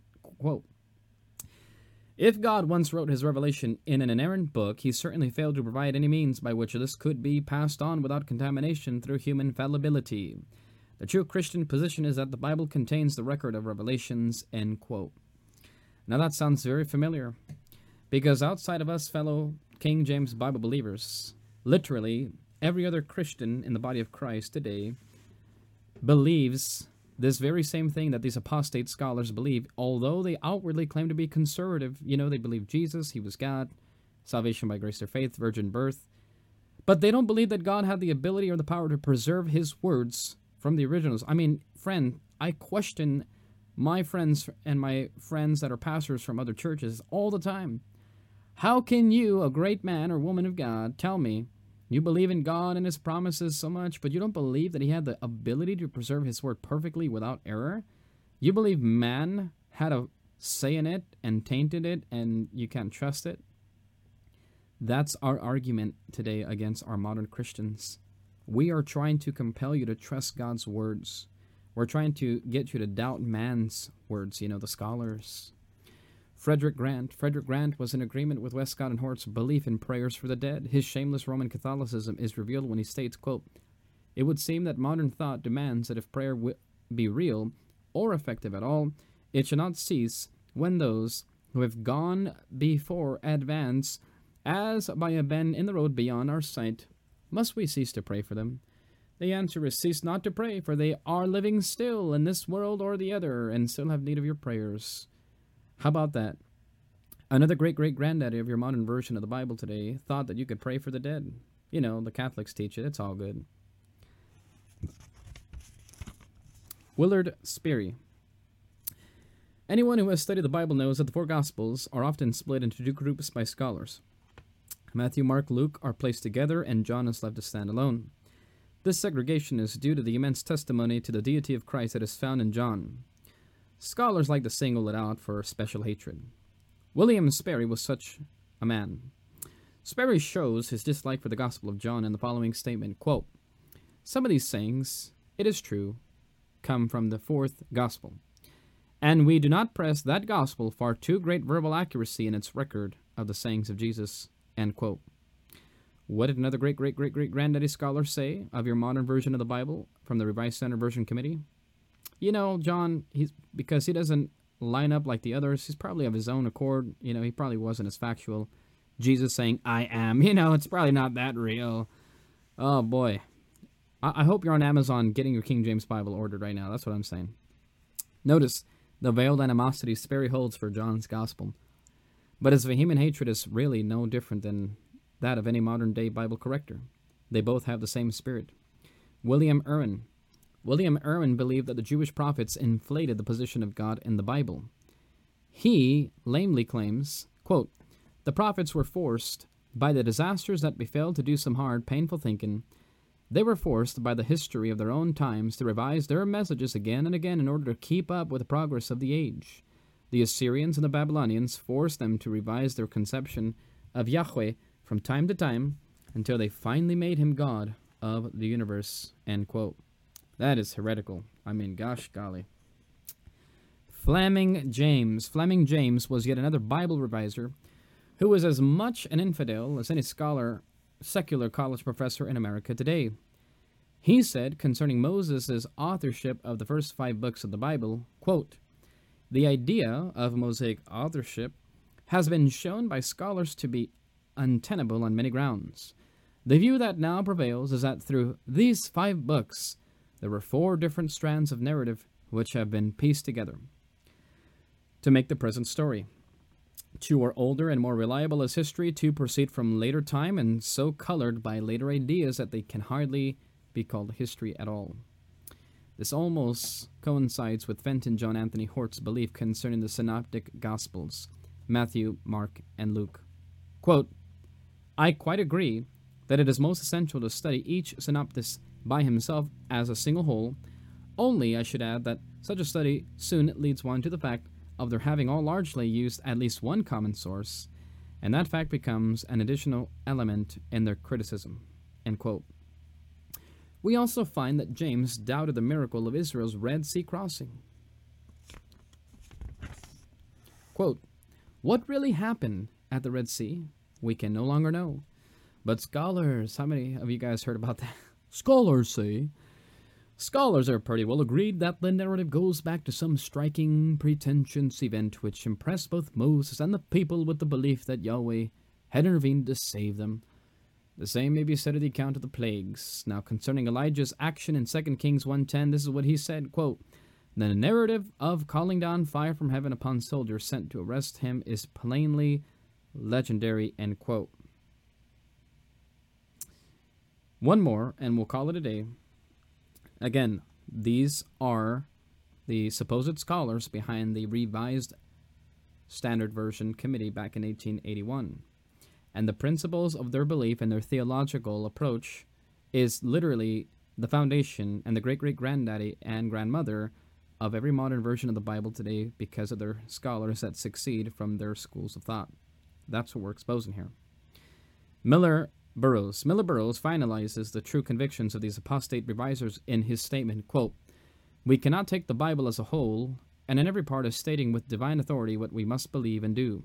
"If God once wrote his revelation in an inerrant book, he certainly failed to provide any means by which this could be passed on without contamination through human fallibility. The true Christian position is that the Bible contains the record of revelations," end quote. Now that sounds very familiar, because outside of us fellow King James Bible believers, literally every other Christian in the body of Christ today believes this very same thing that these apostate scholars believe, although they outwardly claim to be conservative. You know, they believe Jesus, he was God, salvation by grace through faith, virgin birth. But they don't believe that God had the ability or the power to preserve his words from the originals. I mean, friend, I question my friends and my friends that are pastors from other churches all the time. How can you, a great man or woman of God, tell me you believe in God and his promises so much, but you don't believe that he had the ability to preserve his word perfectly without error? You believe man had a say in it and tainted it and you can't trust it? That's our argument today against our modern Christians. We are trying to compel you to trust God's words. We're trying to get you to doubt man's words, the scholars. Frederick Grant. Frederick Grant was in agreement with Westcott and Hort's belief in prayers for the dead. His shameless Roman Catholicism is revealed when he states, quote, "It would seem that modern thought demands that if prayer be real or effective at all, it should not cease when those who have gone before advance as by a bend in the road beyond our sight. Must we cease to pray for them? The answer is, cease not to pray, for they are living still in this world or the other, and still have need of your prayers." How about that? Another great-great-granddaddy of your modern version of the Bible today thought that you could pray for the dead. The Catholics teach it. It's all good. Willard Sperry. Anyone who has studied the Bible knows that the four Gospels are often split into two groups by scholars. Matthew, Mark, Luke are placed together, and John is left to stand alone. This segregation is due to the immense testimony to the deity of Christ that is found in John. Scholars like to single it out for special hatred. William Sperry was such a man. Sperry shows his dislike for the Gospel of John in the following statement, quote, "Some of these sayings, it is true, come from the fourth Gospel, and we do not press that Gospel for too great verbal accuracy in its record of the sayings of Jesus," end quote. What did another great-great-great-great-granddaddy scholar say of your modern version of the Bible from the Revised Standard Version Committee? John, because he doesn't line up like the others, he's probably of his own accord. He probably wasn't as factual. Jesus saying, "I am," it's probably not that real. Oh, boy. I hope you're on Amazon getting your King James Bible ordered right now. That's what I'm saying. Notice the veiled animosity Sperry holds for John's Gospel. But his vehement hatred is really no different than that of any modern-day Bible corrector. They both have the same spirit. William Irwin. William Irwin believed that the Jewish prophets inflated the position of God in the Bible. He lamely claims, quote, "The prophets were forced by the disasters that befell to do some hard, painful thinking. They were forced by the history of their own times to revise their messages again and again in order to keep up with the progress of the age. The Assyrians and the Babylonians forced them to revise their conception of Yahweh from time to time until they finally made him God of the universe," end quote. That is heretical. Gosh golly. Fleming James. Fleming James was yet another Bible reviser who was as much an infidel as any secular college professor in America today. He said concerning Moses' authorship of the first 5 books of the Bible, quote, "The idea of Mosaic authorship has been shown by scholars to be untenable on many grounds. The view that now prevails is that through these 5 books, there were 4 different strands of narrative which have been pieced together to make the present story. 2 are older and more reliable as history, 2 proceed from later time and so colored by later ideas that they can hardly be called history at all." This almost coincides with Fenton John Anthony Hort's belief concerning the Synoptic Gospels, Matthew, Mark, and Luke. Quote, "I quite agree that it is most essential to study each synopsis by himself as a single whole. Only I should add that such a study soon leads one to the fact of their having all largely used at least one common source, and that fact becomes an additional element in their criticism," end quote. We also find that James doubted the miracle of Israel's Red Sea crossing. Quote, "What really happened at the Red Sea? We can no longer know. But scholars," how many of you guys heard about that? "Scholars say Scholars are pretty well agreed that the narrative goes back to some striking, pretentious event which impressed both Moses and the people with the belief that Yahweh had intervened to save them. The same may be said of the account of the plagues. Now, concerning Elijah's action in 2 Kings 1:10, this is what he said, quote, "The narrative of calling down fire from heaven upon soldiers sent to arrest him is plainly legendary," end quote. One more, and we'll call it a day. Again, these are the supposed scholars behind the Revised Standard Version Committee back in 1881. And the principles of their belief and their theological approach is literally the foundation and the great-great-granddaddy and grandmother of every modern version of the Bible today because of their scholars that succeed from their schools of thought. That's what we're exposing here. Miller Burroughs finalizes the true convictions of these apostate revisers in his statement, quote, "We cannot take the Bible as a whole, and in every part is stating with divine authority what we must believe and do."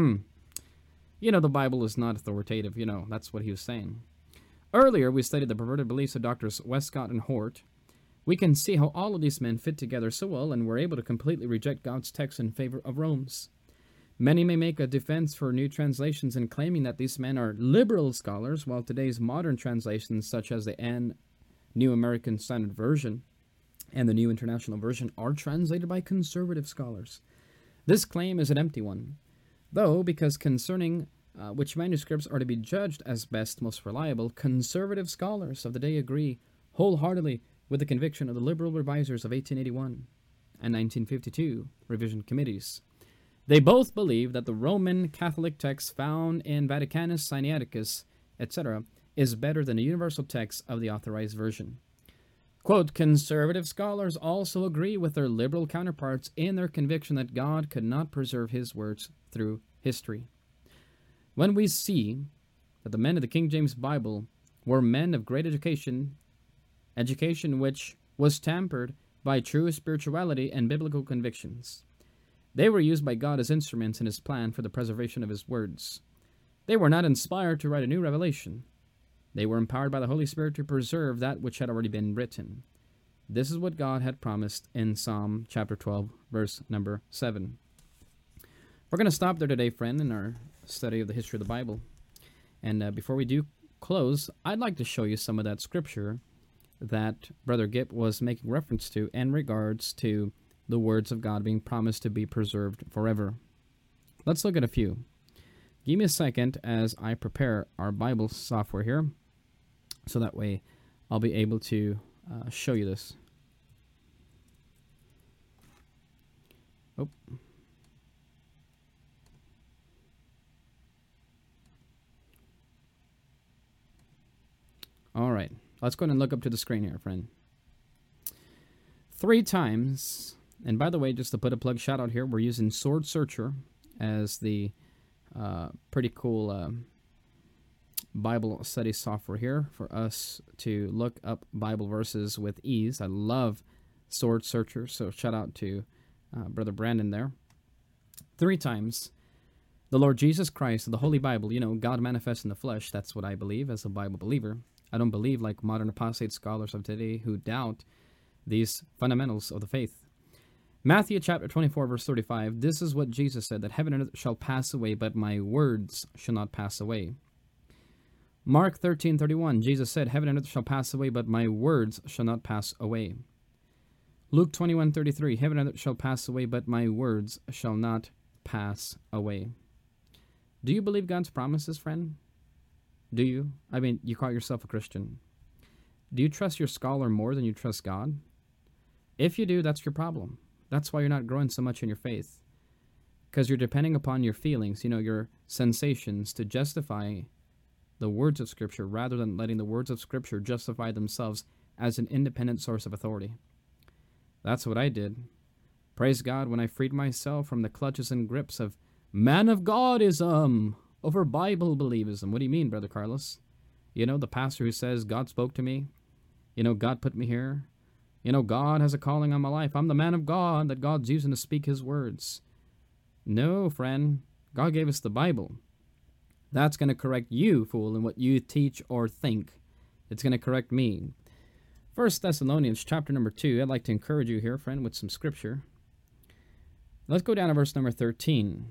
The Bible is not authoritative, that's what he was saying. Earlier, we studied the perverted beliefs of Drs. Westcott and Hort. We can see how all of these men fit together so well and were able to completely reject God's text in favor of Rome's. Many may make a defense for new translations in claiming that these men are liberal scholars, while today's modern translations, such as the New American Standard Version and the New International Version, are translated by conservative scholars. This claim is an empty one, though, because concerning which manuscripts are to be judged as best, most reliable, conservative scholars of the day agree wholeheartedly with the conviction of the liberal revisers of 1881 and 1952 revision committees. They both believe that the Roman Catholic text found in Vaticanus, Sinaiticus, etc., is better than the universal text of the Authorized Version. Quote, "Conservative scholars also agree with their liberal counterparts in their conviction that God could not preserve his words through history." When we see that the men of the King James Bible were men of great education which was tempered by true spirituality and biblical convictions, they were used by God as instruments in his plan for the preservation of his words. They were not inspired to write a new revelation. They were empowered by the Holy Spirit to preserve that which had already been written. This is what God had promised in Psalm chapter 12, verse number 7. We're going to stop there today, friend, in our study of the history of the Bible. And before we do close, I'd like to show you some of that scripture that Brother Gipp was making reference to in regards to the words of God being promised to be preserved forever. Let's look at a few. Give me a second as I prepare our Bible software here, so that way I'll be able to show you this. Oh. All right, let's go ahead and look up to the screen here, friend. 3 times, and by the way, just to put a plug shout out here, we're using Sword Searcher as the pretty cool Bible study software here for us to look up Bible verses with ease. I love Sword Searcher, so shout out to Brother Brandon there. 3 times, the Lord Jesus Christ, the Holy Bible, God manifest in the flesh, that's what I believe as a Bible believer. I don't believe like modern apostate scholars of today who doubt these fundamentals of the faith. Matthew chapter 24, verse 35, this is what Jesus said, that heaven and earth shall pass away, but my words shall not pass away. Mark 13:31, Jesus said, heaven and earth shall pass away, but my words shall not pass away. Luke 21:33, heaven and earth shall pass away, but my words shall not pass away. Do you believe God's promises, friend? Do you? I mean, you call yourself a Christian. Do you trust your scholar more than you trust God? If you do, that's your problem. That's why you're not growing so much in your faith. Because you're depending upon your feelings, your sensations to justify the words of Scripture rather than letting the words of Scripture justify themselves as an independent source of authority. That's what I did. Praise God when I freed myself from the clutches and grips of man of Godism over Bible believism. What do you mean, Brother Carlos? The pastor who says, God spoke to me. God put me here. God has a calling on my life. I'm the man of God that God's using to speak his words. No, friend. God gave us the Bible. That's going to correct you, fool, in what you teach or think. It's going to correct me. First Thessalonians chapter number 2. I'd like to encourage you here, friend, with some scripture. Let's go down to verse number 13.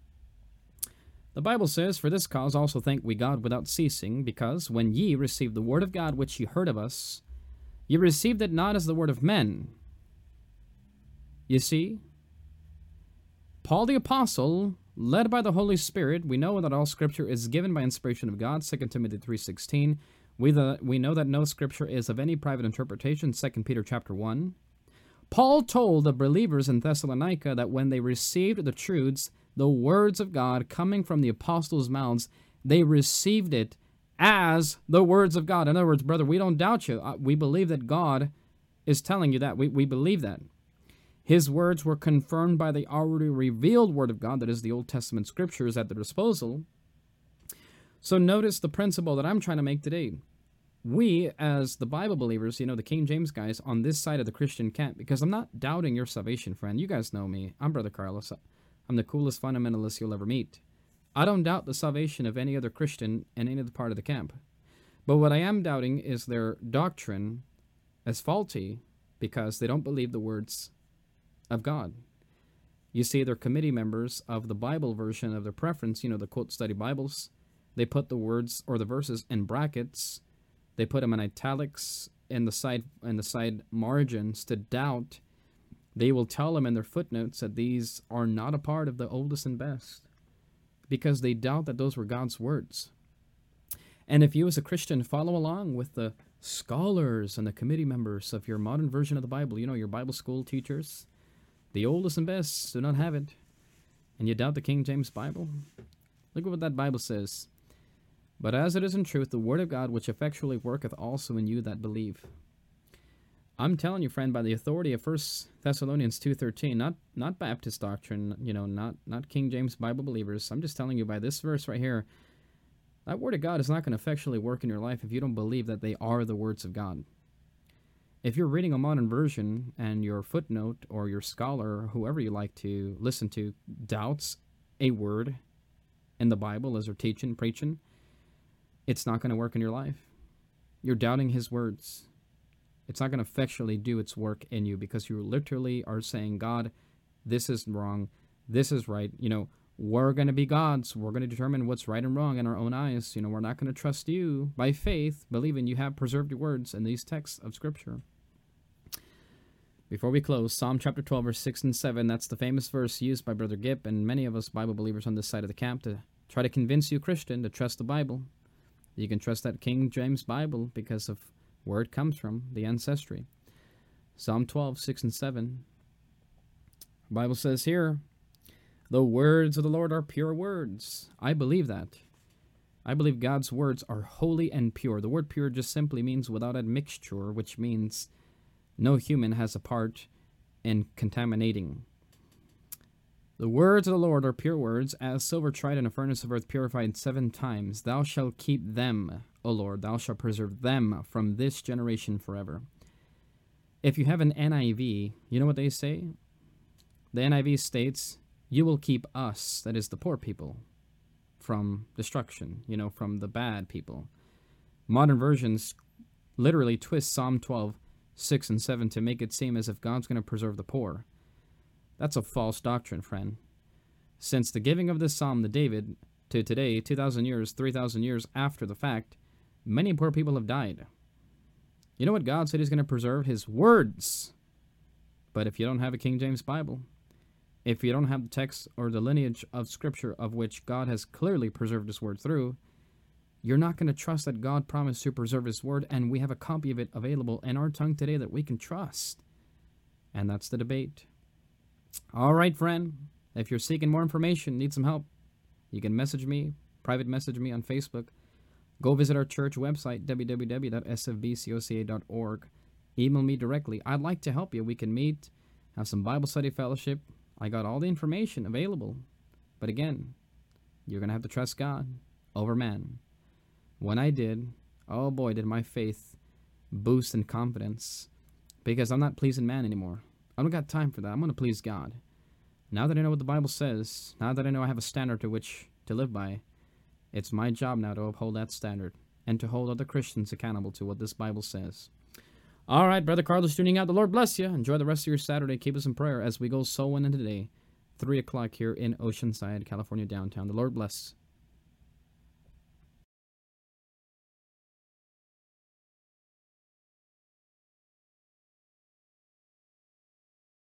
The Bible says, "For this cause also thank we God without ceasing, because when ye received the word of God which ye heard of us, ye received it not as the word of men." You see, Paul the Apostle, led by the Holy Spirit, we know that all Scripture is given by inspiration of God, 2 Timothy 3:16. We know that no Scripture is of any private interpretation, 2 Peter chapter 1. Paul told the believers in Thessalonica that when they received the truths, the words of God coming from the apostles' mouths, they received it as the words of God. In other words, brother, we don't doubt you. We believe that God is telling you that. We believe that. His words were confirmed by the already revealed Word of God, that is, the Old Testament Scriptures at their disposal. So notice the principle that I'm trying to make today. We, as the Bible believers, the King James guys, on this side of the Christian camp, because I'm not doubting your salvation, friend. You guys know me. I'm Brother Carlos. I'm the coolest fundamentalist you'll ever meet. I don't doubt the salvation of any other Christian in any other part of the camp. But what I am doubting is their doctrine as faulty because they don't believe the words of God. You see, they're committee members of the Bible version of their preference, the quote study Bibles. They put the words or the verses in brackets. They put them in italics in the side margins to doubt. They will tell them in their footnotes that these are not a part of the oldest and best because they doubt that those were God's words. And if you as a Christian follow along with the scholars and the committee members of your modern version of the Bible, your Bible school teachers, the oldest and best do not have it, and you doubt the King James Bible, look at what that Bible says. "But as it is in truth, the word of God which effectually worketh also in you that believe." I'm telling you, friend, by the authority of 1 Thessalonians 2:13, not Baptist doctrine, not King James Bible believers. I'm just telling you by this verse right here, that word of God is not going to effectually work in your life if you don't believe that they are the words of God. If you're reading a modern version and your footnote or your scholar, or whoever you like to listen to, doubts a word in the Bible as they're teaching, preaching, it's not going to work in your life. You're doubting his words. It's not going to effectually do its work in you because you literally are saying, God, this is wrong, this is right. We're going to be gods. We're going to determine what's right and wrong in our own eyes. We're not going to trust you by faith, believing you have preserved your words in these texts of Scripture. Before we close, Psalm chapter 12, verse 6 and 7, that's the famous verse used by Brother Gipp and many of us Bible believers on this side of the camp to try to convince you, Christian, to trust the Bible. You can trust that King James Bible because of where it comes from, the ancestry. Psalm 12, 6 and 7. The Bible says here, "The words of the Lord are pure words." I believe that. I believe God's words are holy and pure. The word pure just simply means without admixture, which means no human has a part in contaminating. "The words of the Lord are pure words, as silver tried in a furnace of earth purified 7 times. Thou shalt keep them, O Lord, thou shalt preserve them from this generation forever." If you have an NIV, you know what they say? The NIV states, "You will keep us," that is the poor people, "from destruction," from the bad people. Modern versions literally twist Psalm 12, 6 and 7 to make it seem as if God's going to preserve the poor. That's a false doctrine, friend. Since the giving of this psalm to David to today, 2,000 years, 3,000 years after the fact, many poor people have died. You know what God said he's going to preserve? His words. But if you don't have a King James Bible, if you don't have the text or the lineage of Scripture of which God has clearly preserved his word through, you're not going to trust that God promised to preserve his word, and we have a copy of it available in our tongue today that we can trust. And that's the debate. All right, friend. If you're seeking more information, need some help, you can message me, private message me on Facebook. Go visit our church website, www.sfbcoca.org. Email me directly. I'd like to help you. We can meet, have some Bible study fellowship. I got all the information available. But again, you're going to have to trust God over man. When I did, oh boy, did my faith boost in confidence. Because I'm not pleasing man anymore. I don't got time for that. I'm going to please God. Now that I know what the Bible says, now that I know I have a standard to which to live by, it's my job now to uphold that standard and to hold other Christians accountable to what this Bible says. All right, Brother Carlos tuning out. The Lord bless you. Enjoy the rest of your Saturday. Keep us in prayer as we go sowing in today. 3 o'clock here in Oceanside, California, downtown. The Lord bless.